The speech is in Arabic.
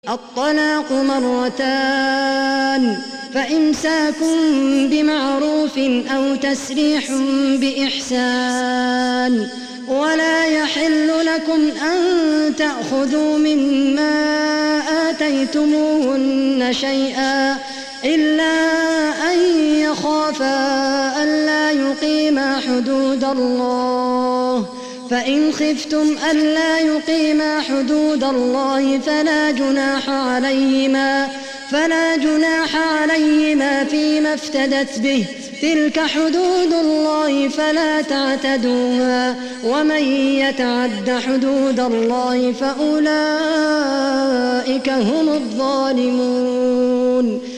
الطلاق مرتان، فإمساك بمعروف أو تسريح بإحسان. ولا يحل لكم أن تأخذوا مما آتيتموهن شيئا إلا أن يخافا ألا يقيما حدود الله، فإن خفتم ألا يقيما حدود الله فلا جناح عليهما فيما افتدت به، تلك حدود الله فلا تعتدوها، ومن يتعد حدود الله فأولئك هم الظالمون.